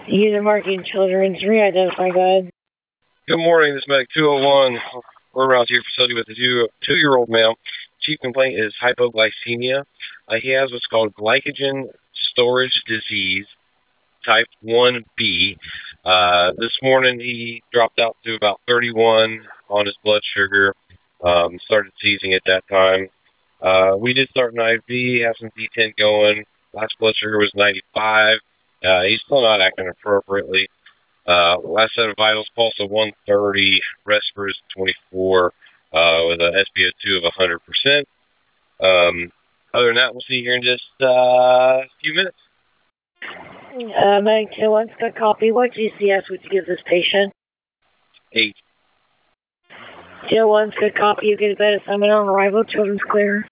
User marking children's re-identify guide. Good morning, this is Medic 201. We're around to your facility with a two-year-old male. Chief complaint is hypoglycemia. He has what's called glycogen storage disease, type 1B. This morning he dropped out to about 31 on his blood sugar. Started seizing at that time. We did start an IV, have some D10 going. Last blood sugar was 95. He's still not acting appropriately. Last set of vitals, pulse of 130, respiratory 24, with an SpO2 of 100%. Other than that, we'll see you here in just a few minutes. Medic 201's got copy. What GCS would you give this patient? 8. 201's good copy. You get a bed assignment on arrival. Children's clear.